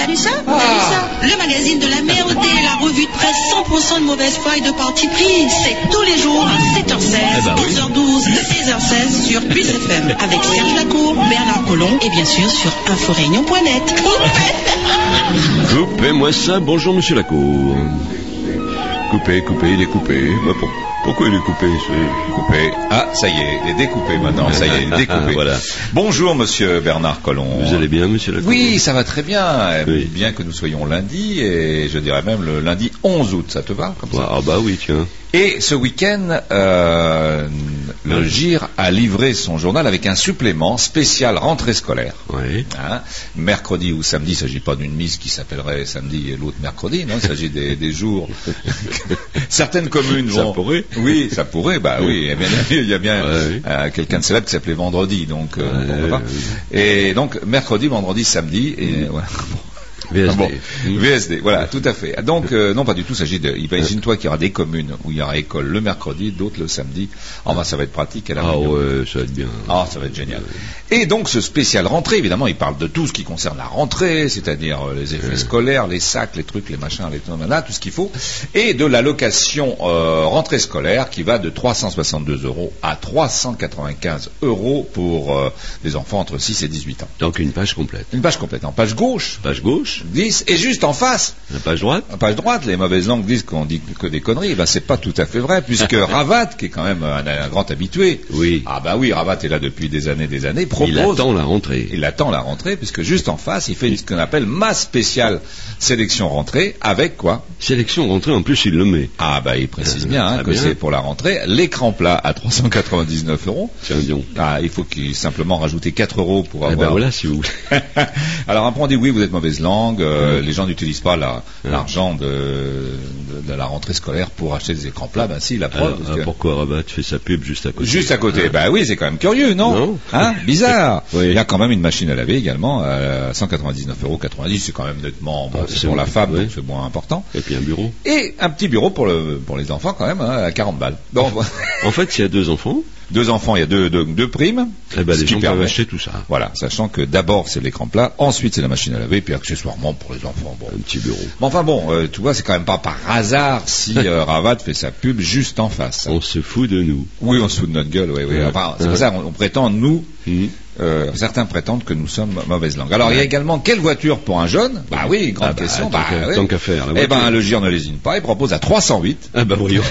vu ça? T'as vu ça? Le magazine de la merde et la revue de presse 100% de mauvaise foi et de parti pris. C'est tous les jours à 7h16, 11h12 et 16h16 sur Plus FM avec Serge Lacour, Bernard Collomb et bien sûr sur inforéunion.net. Coupez-moi ça, bonjour monsieur Lacour. Coupé, il est coupé. Bah, pourquoi il est coupé? Coupé. Ah, ça y est, il est découpé maintenant, ça y est, il est découpé. Voilà. Bonjour monsieur Bernard Collomb. Vous allez bien monsieur Lacour? Oui, ça va très bien. Oui. Bien que nous soyons lundi, et je dirais même le lundi 11 août, ça te va comme ça? Ah bah oui, tiens. Et ce week-end, le GIR a livré son journal avec un supplément spécial rentrée scolaire. Oui. Hein, mercredi ou samedi, il ne s'agit pas d'une mise qui s'appellerait samedi et l'autre mercredi, non, il s'agit des jours. Certaines communes vont... Ça pourrait. Oui, ça pourrait, bah oui, il y a bien quelqu'un de célèbre qui s'appelait Vendredi, donc pourquoi pas. Et donc mercredi, vendredi, samedi, et voilà. VSD. Bon, VSD, voilà, tout à fait. Donc, non, pas du tout, il s'agit de... Imagine-toi qu'il y aura des communes où il y aura école le mercredi, d'autres le samedi. Enfin, ça va être pratique à la réunion. Ouais, ça va être bien. Ah, ça va être génial. Et donc, ce spécial rentrée, évidemment, il parle de tout ce qui concerne la rentrée, c'est-à-dire les effets scolaires, les sacs, les trucs, les machins, les là, tout ce qu'il faut, et de l'allocation rentrée scolaire qui va de 362 € à 395 € pour les enfants entre 6 et 18 ans. Donc une page complète. Une page complète. En page gauche. Page gauche. 10, et juste en face, la page droite. La page droite, les mauvaises langues disent qu'on dit que des conneries. Ben, c'est pas tout à fait vrai, puisque Ravat, qui est quand même un grand habitué. Oui. Ah bah oui, Ravat est là depuis des années, propose. Il attend la rentrée. Il attend la rentrée, puisque juste en face, il fait ce qu'on appelle ma spéciale sélection rentrée, avec quoi? Sélection rentrée, en plus il le met. Ah bah il précise bien que c'est pour la rentrée. L'écran plat à 399 €. Tiens donc. Ah, il faut qu'il simplement rajouter 4 € pour avoir... Ben voilà, si vous voulez. Alors après on dit oui, vous êtes mauvaise langue, les gens n'utilisent pas l'argent de la rentrée scolaire pour acheter des écrans plats. Ben si, la preuve. Pourquoi Rabat fait sa pub juste à côté? Juste à côté. Ben oui, c'est quand même curieux, non? Hein? Bizarre. Oui. Il y a quand même une machine à laver également à 199,90 €. C'est quand même nettement, c'est pour la femme, donc c'est moins important. Et puis un bureau. Et un petit bureau pour les enfants quand même, à 40 balles. Bon. En fait, s'il y a 2 enfants. 2 enfants, il y a deux primes. Eh ben, les gens peuvent acheter tout ça. Voilà, sachant que d'abord c'est l'écran plat, ensuite c'est la machine à laver, puis accessoirement pour les enfants. Bon. Un petit bureau. Mais enfin bon, tu vois, c'est quand même pas par hasard si Ravat fait sa pub juste en face. On se fout de nous. Oui, on se fout de notre gueule, oui. Enfin, c'est pour ça on prétend, nous, certains prétendent que nous sommes mauvaise langue. Alors, il y a également, quelle voiture pour un jeune? Bah oui, grande question. Tant qu'à faire. Eh ben, le GIR ne lésine pas, il propose à 308. Ah bah voyons.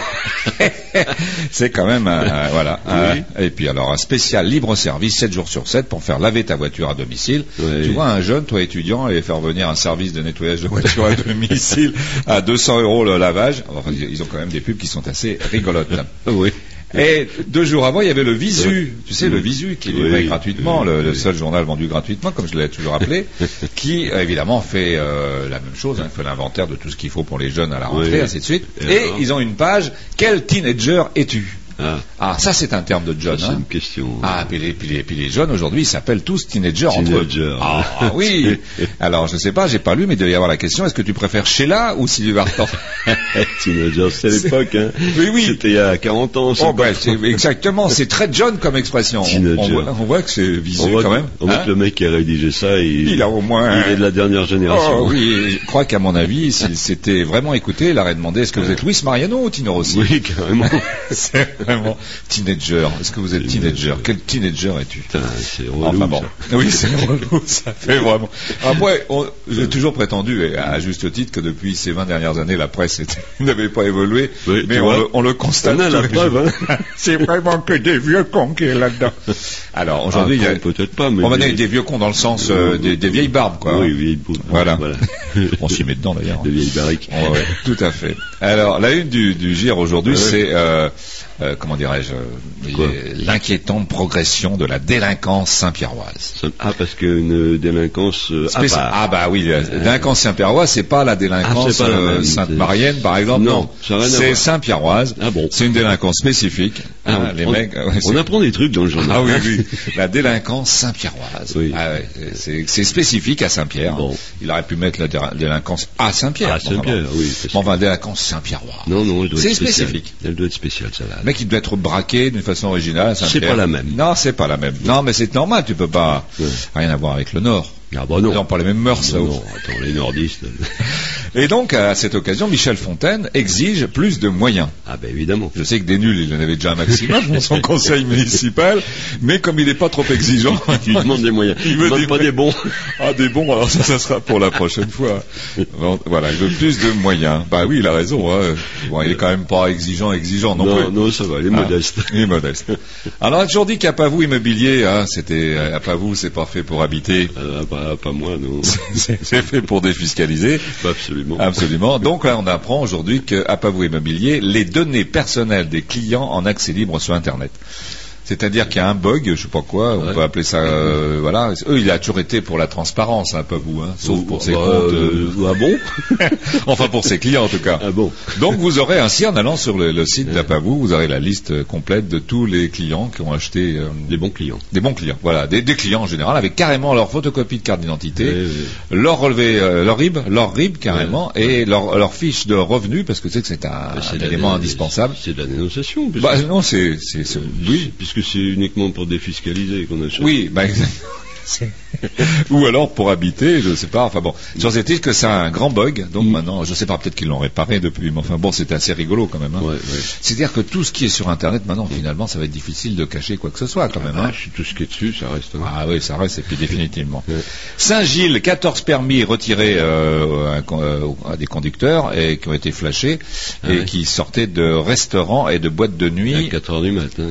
C'est quand même, voilà. Oui. Et puis alors, un spécial libre service 7 jours sur 7 pour faire laver ta voiture à domicile. Oui. Tu vois, un jeune, toi étudiant, aller faire venir un service de nettoyage de voiture à domicile à 200 € le lavage. Enfin, ils ont quand même des pubs qui sont assez rigolotes. Oui. Et 2 jours avant, il y avait le Visu, tu sais, le Visu qui est livré gratuitement, le seul journal vendu gratuitement, comme je l'ai toujours rappelé, qui évidemment fait la même chose, fait l'inventaire de tout ce qu'il faut pour les jeunes à la rentrée, ainsi de suite. Et ils ont une page, quel teenager es-tu? Ah, ça c'est un terme de John. C'est une question. Ah, puis les jeunes aujourd'hui, ils s'appellent tous teenagers entre eux. Ah oui. Alors je sais pas, j'ai pas lu, mais il devait y avoir la question. Est-ce que tu préfères Sheila ou Sylvie Vartan? Teenager, c'est l'époque. Hein. Oui. C'était il y a 40 ans. Exactement. C'est très John comme expression. On voit que c'est visé quand même. On voit que le mec qui a rédigé ça, il a au moins. Il est de la dernière génération. Oh, oui. Je crois qu'à mon avis, s'il s'était vraiment écouté, il aurait demandé est-ce que vous êtes Luis Mariano ou Tino Rossi? Oui, carrément. C'est vraiment teenager. Est-ce que vous êtes teenager? Quel teenager es-tu? C'est relou. Bon. Oui, c'est relou. Ça fait vraiment. Après, j'ai toujours prétendu, et à juste titre, que depuis ces 20 dernières années, la presse n'avait pas évolué. Oui, mais on le constate. On a la preuve. Hein. C'est vraiment que des vieux cons qui est là-dedans. Alors aujourd'hui, il y a peut-être pas, mais on va dire des vieux cons dans le sens des vieilles barbes, quoi. Oui, vieilles barbes. Voilà. On s'y met dedans d'ailleurs. Des vieilles barriques. Ouais, tout à fait. Alors la une du GIR aujourd'hui, c'est comment dirais-je, l'inquiétante progression de la délinquance saint-pierroise. Ah, parce qu'une délinquance Ah bah oui, la délinquance saint-pierroise, c'est pas la délinquance sainte-marienne, par exemple. Non, c'est saint-pierroise. Ah bon. C'est une délinquance spécifique. Les mecs. On apprend des trucs dans le journal. Ah oui. La délinquance saint-pierroise. Oui. Ah ouais, c'est spécifique à Saint-Pierre. Bon. Il aurait pu mettre la délinquance à Saint-Pierre. À Saint-Pierre, oui. Bon, enfin, délinquance saint-pierroise. Non, elle doit être spécifique. Elle doit être spéciale, celle-là. Le mec, il doit être braqué d'une façon originale à Saint-Pierre. C'est pas la même. Non, c'est pas la même. Non, mais c'est normal, tu peux pas rien avoir avec le Nord. Ah bah non. Ils n'ont pas les mêmes mœurs, là-haut. Non, attends, les nordistes. Et donc, à cette occasion, Michel Fontaine exige plus de moyens. Ah ben évidemment. Je sais que des nuls, il en avait déjà un maximum dans son conseil municipal, mais comme il n'est pas trop exigeant... Il demande des moyens. Il demande pas des bons. Ah, des bons, alors ça sera pour la prochaine fois. Bon, voilà, il veut plus de moyens. Bah oui, il a raison. Hein. Bon, il est quand même pas exigeant non plus. Non, ça va, il est modeste. Il est modeste. Alors, on a toujours dit qu'à Pavou Immobilier, hein, c'était à Pavou, c'est pas fait pour habiter. Pas moi, non. C'est fait pour défiscaliser. Absolument. Absolument. Donc là, on apprend aujourd'hui qu'à Pavou Immobilier, les données personnelles des clients en accès libre sur Internet. C'est-à-dire qu'il y a un bug, je sais pas quoi, on peut appeler ça, voilà. Eux, il a toujours été pour la transparence, hein, pas vous, hein, sauf pour ses comptes. Ah bon? Enfin, pour ses clients, en tout cas. Ah bon? Donc, vous aurez ainsi, en allant sur le site d'Apavou, vous aurez la liste complète de tous les clients qui ont acheté. Des bons clients. Des bons clients, voilà. Des clients en général, avec carrément leur photocopie de carte d'identité, leur relevé, leur RIB carrément, et leur fiche de revenus, parce que c'est un élément indispensable. C'est de la dénonciation. Bah, non, oui. Puisque c'est uniquement pour défiscaliser qu'on achète. Oui, bah, ou alors pour habiter, je sais pas. Enfin bon, sur cette île que c'est un grand bug. Donc maintenant, je sais pas, peut-être qu'ils l'ont réparé depuis. Mais enfin bon, c'était assez rigolo quand même. Hein. Ouais. C'est-à-dire que tout ce qui est sur Internet maintenant, finalement, ça va être difficile de cacher quoi que ce soit quand même. Hein. Tout ce qui est dessus, ça reste. Hein. Ah oui, ça reste. Et puis définitivement. Saint-Gilles, 14 permis retirés à des conducteurs et qui ont été flashés et qui sortaient de restaurants et de boîtes de nuit. À 4h du matin.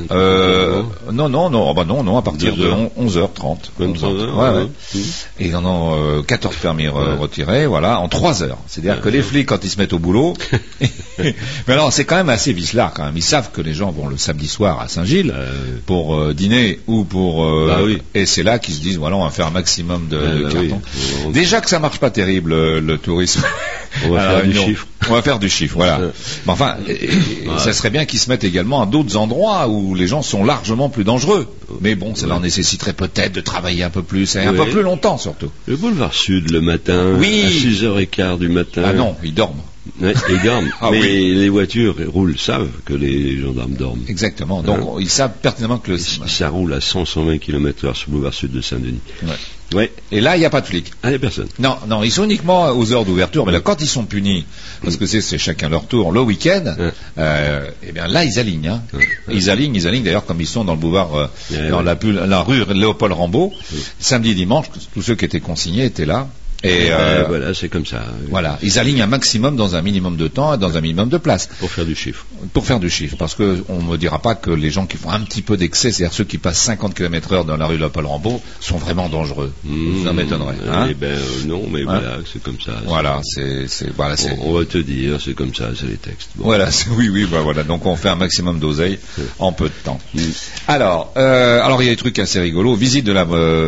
Non, à partir de 11h30. 23h. Ouais. Et ils en ont 14 permis retirés, voilà, en 3 heures. C'est-à-dire que les flics, quand ils se mettent au boulot, mais alors c'est quand même assez vicelard quand même. Ils savent que les gens vont le samedi soir à Saint-Gilles pour dîner ou pour et c'est là qu'ils se disent voilà, on va faire un maximum de cartons. Oui. Déjà que ça marche pas terrible le tourisme. On va faire du chiffre. On va faire du chiffre, voilà. Mais enfin, ça serait bien qu'ils se mettent également à d'autres endroits où les gens sont largement plus dangereux. Mais bon, ça leur nécessiterait peut-être de travailler un peu plus, et un peu plus longtemps surtout. Le boulevard Sud le matin, à 6h15 du matin. Ah non, ils dorment. Ouais, ils dorment. Mais les voitures savent que les gendarmes dorment. Exactement. Donc ils savent pertinemment que ça roule à 120 km/h sur le boulevard Sud de Saint-Denis. Ouais. Et là, il n'y a pas de flics. Ah, il n'y a personne. Non, ils sont uniquement aux heures d'ouverture, mais là, quand ils sont punis, parce que c'est chacun leur tour, le week-end, eh bien là, ils alignent. Hein. Ils alignent d'ailleurs, comme ils sont dans le boulevard, dans la rue Léopold Rambaud, samedi, dimanche, tous ceux qui étaient consignés étaient là. Et voilà, c'est comme ça. Voilà, ils alignent un maximum dans un minimum de temps et dans un minimum de place. Pour faire du chiffre. Parce que on me dira pas que les gens qui font un petit peu d'excès, c'est-à-dire ceux qui passent 50 km/h dans la rue Léopold Rambaud, sont vraiment dangereux. Ça m'étonnerait. Hein non, mais voilà, c'est comme ça. Voilà, on va te dire, c'est comme ça, c'est les textes. Bon. Voilà, voilà. Donc on fait un maximum d'oseille en peu de temps. Alors il y a des trucs assez rigolos. Visite de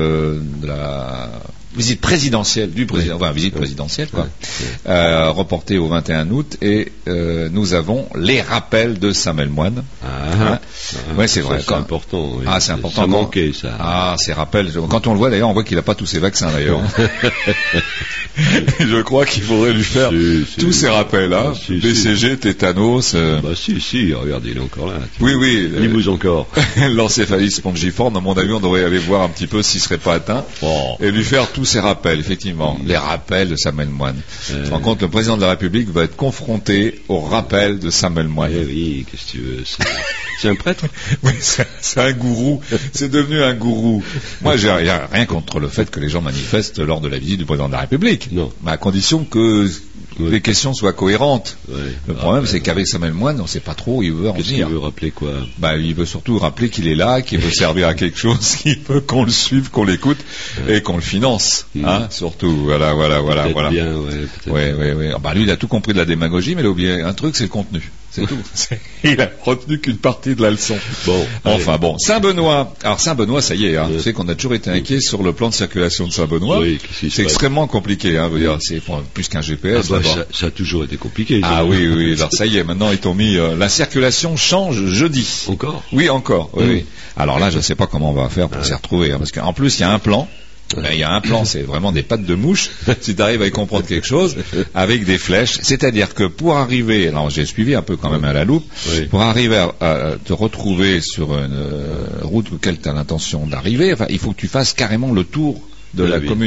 la visite présidentielle du président, visite présidentielle quoi, reportée au 21 août et nous avons les rappels de Samuel Moine. Ouais, c'est vrai. C'est important. Oui. C'est important. Ça manquait ça. Ces rappels. Quand on le voit d'ailleurs, on voit qu'il n'a pas tous ses vaccins d'ailleurs. Je crois qu'il faudrait lui faire tous ces rappels là. BCG, tétanos. Si, regarde, il est encore là. Oui. Il bouge encore. L'encéphalite spongiforme, à mon avis, on devrait aller voir un petit peu s'il serait pas atteint et lui faire tous ces rappels, effectivement, les rappels de Samuel Moine. Tu te rends compte, le président de la République va être confronté aux rappels de Samuel Moine. Oui, qu'est-ce que tu veux, c'est un prêtre. Oui, c'est un gourou. C'est devenu un gourou. Moi, j'ai rien contre le fait que les gens manifestent lors de la visite du président de la République. Non. Mais à condition que les questions soient cohérentes. Le problème, c'est qu'avec Samuel Moine, on ne sait pas trop où il veut en venir. Qu'est-ce qu'il veut rappeler quoi? Il veut surtout rappeler qu'il est là, qu'il veut servir à quelque chose, qu'il veut qu'on le suive, qu'on l'écoute et qu'on le finance. Surtout. Voilà. Bien, Oui. Lui, il a tout compris de la démagogie, mais il a oublié un truc, c'est le contenu. C'est tout. Il a retenu qu'une partie de la leçon. Saint-Benoît. Alors Saint-Benoît, ça y est. Tu sais qu'on a toujours été inquiet sur le plan de circulation de Saint-Benoît. Oui, c'est extrêmement compliqué. C'est plus qu'un GPS. Ça a toujours été compliqué. Oui. Alors ça y est, maintenant ils t'ont mis la circulation change jeudi. Encore? Oui, encore. Oui. Alors là, je ne sais pas comment on va faire pour s'y retrouver, parce qu'en plus il y a un plan. Il y a un plan, c'est vraiment des pattes de mouche, si tu arrives à y comprendre quelque chose, avec des flèches. C'est-à-dire que pour arriver, alors j'ai suivi un peu quand même à la loupe, pour arriver à te retrouver sur une route auquel tu as l'intention d'arriver, il faut que tu fasses carrément le tour de la commune.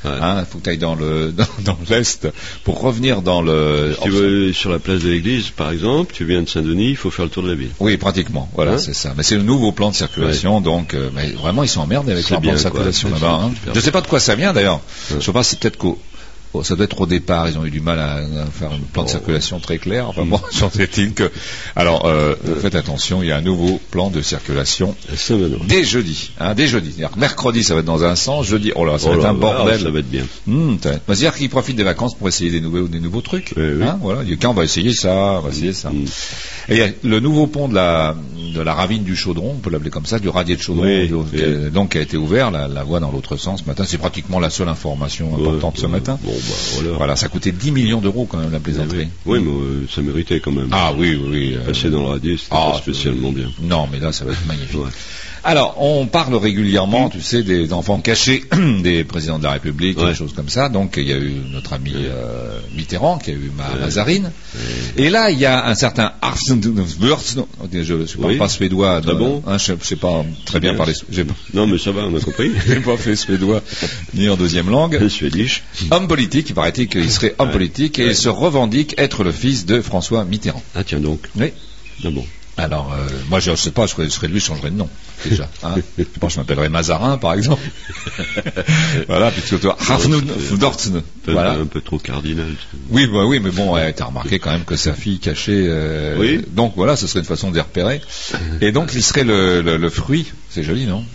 Hein, faut que tu ailles dans l'est pour revenir dans le. Si tu veux sur la place de l'église, par exemple, tu viens de Saint-Denis, il faut faire le tour de la ville. Oui, pratiquement. Voilà, c'est ça. Mais c'est le nouveau plan de circulation, donc mais vraiment ils sont emmerdés avec leur plan de circulation là-bas. Hein. Je sais pas de quoi ça vient d'ailleurs. Je sais pas, c'est peut-être ça doit être au départ, ils ont eu du mal à faire un plan de circulation très clair. Enfin bon, j'en-est-il que. Alors, faites attention, il y a un nouveau plan de circulation dès jeudi. Dès jeudi. C'est-à-dire que mercredi, ça va être dans un sens, jeudi, ça va être un bordel. Ça va être bien. C'est-à-dire qu'ils profitent des vacances pour essayer des nouveaux trucs. Oui. Voilà. Quand on va essayer ça, Et il y a le nouveau pont de la ravine du Chaudron, on peut l'appeler comme ça, du radier de Chaudron, donc qui a été ouvert, la voie dans l'autre sens ce matin. C'est pratiquement la seule information importante ce matin. Voilà, ça coûtait 10 millions d'euros quand même la plaisanterie. Oui, mais ça méritait quand même. Ah oui. Passer dans le radier, c'était pas spécialement bien. Non, mais là, ça va être magnifique. Alors, on parle régulièrement, tu sais, des enfants cachés des présidents de la République, des choses comme ça. Donc, il y a eu notre ami Mitterrand, qui a eu Mazarine. Et là, il y a un certain je ne parle pas suédois. Je ne sais pas très bien parler. Non, mais ça va, on a compris. Je n'ai pas fait suédois ni en deuxième langue. Suédish. Homme politique, il paraît qu'il serait homme politique et il se revendique être le fils de François Mitterrand. Ah tiens donc. Oui. Ah bon. Alors, moi, je ne sais pas, je serais lui, je changerais de nom, déjà. Je pense que je m'appellerais Mazarin, par exemple. Voilà, puisque toi, voilà. Un peu trop cardinal. Oui, mais bon, t'as remarqué quand même que sa fille cachée. Donc voilà, ce serait une façon de les repérer. Et donc, il serait le fruit, c'est joli, non,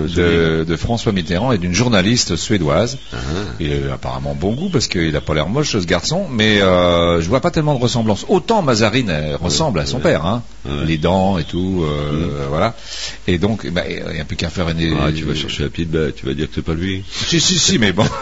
de François Mitterrand et d'une journaliste suédoise. Il a apparemment bon goût parce qu'il n'a pas l'air moche, ce garçon, mais je vois pas tellement de ressemblance. Autant Mazarine ressemble à son père, les dents et tout, voilà. Et donc, il n'y a plus qu'à faire tu vas chercher la petite bête, tu vas dire que c'est pas lui. Si, mais bon,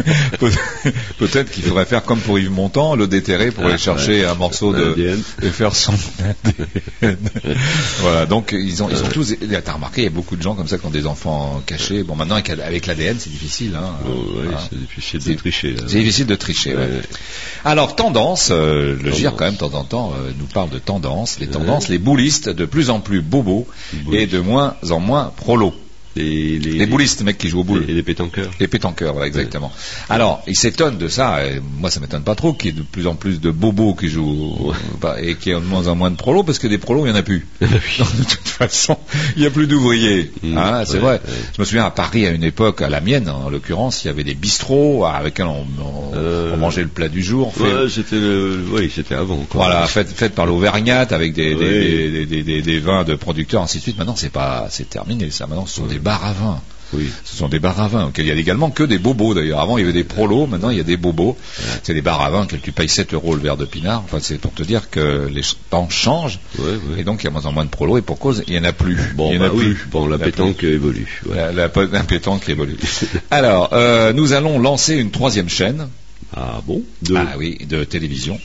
peut-être qu'il faudrait faire comme pour Yves Montand, le déterrer pour aller chercher un morceau et faire son ADN. Voilà, donc ils ont tous. T'as remarqué, il y a beaucoup de gens comme ça qui ont des enfants cachés. Bon, maintenant avec l'ADN, c'est difficile. C'est difficile de tricher. C'est difficile de tricher. Alors, tendance, le GIR quand même de temps en temps nous parle de tendance. Les tendances, les boulistes de plus en plus bobos et de moins en moins prolos. Les boulistes, mecs qui jouent aux boules. Et les pétanqueurs. Les pétanqueurs, voilà, exactement. Alors, ils s'étonnent de ça, et moi ça m'étonne pas trop, qu'il y ait de plus en plus de bobos qui jouent, et qu'il y ait de moins en moins de prolos, parce que des prolos, il n'y en a plus. Donc, de toute façon, il n'y a plus d'ouvriers. C'est vrai. Je me souviens à Paris, à une époque, à la mienne, en l'occurrence, il y avait des bistrots, avec lesquels on mangeait le plat du jour. C'était avant. Voilà, fait par l'Auvergnat, avec des vins de producteurs, ainsi de suite. Maintenant, c'est terminé, ça. Maintenant, ce sont des bars à vin. Oui. Ce sont des bars à vin, auxquels il y a également que des bobos d'ailleurs. Avant il y avait des prolos, maintenant il y a des bobos. Ouais. C'est des bars à vin auxquels tu payes 7 € le verre de pinard. Enfin, c'est pour te dire que les temps changent. Ouais, ouais. Et donc il y a moins en moins de prolos et pour cause il n'y en a plus. Bon, il y en a plus. Oui. Bon, la pétanque évolue. Ouais. La pétanque évolue. Alors, nous allons lancer une 3e chaîne. Ah bon? Ah oui, de télévision.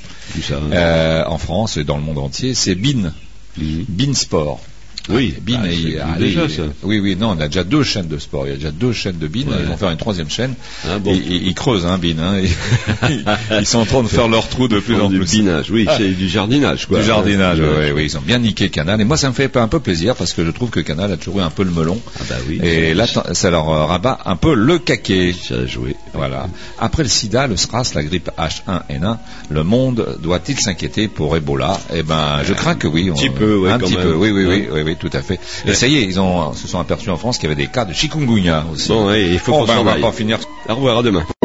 Ça, en France et dans le monde entier, c'est BeIN. BeIN Sport. Oui, BeIN déjà ça. Oui, non, on a déjà 2 chaînes de sport. Il y a déjà 2 chaînes de BeIN. Ouais. Ils vont faire une 3e chaîne. Ah, bon. Ils creusent, BeIN. Ils sont en train de faire leur trou de plus en plus. Du binage, oui, c'est du jardinage, quoi. Du jardinage, oui. Ils ont bien niqué Canal. Et moi, ça me fait un peu plaisir parce que je trouve que Canal a toujours eu un peu le melon. Ah bah oui. Et là, ça leur rabat un peu le caquet. Ça a joué. Voilà. Après le sida, le SRAS, la grippe H1N1, le monde doit-il s'inquiéter pour Ebola? Eh ben, je crains que oui. Un petit peu, oui. Un petit peu, oui, tout à fait. Et ça y est, ils se sont aperçus en France qu'il y avait des cas de chikungunya aussi. Bon, il faut qu'on s'en aille. On va pas finir. Au revoir, à demain.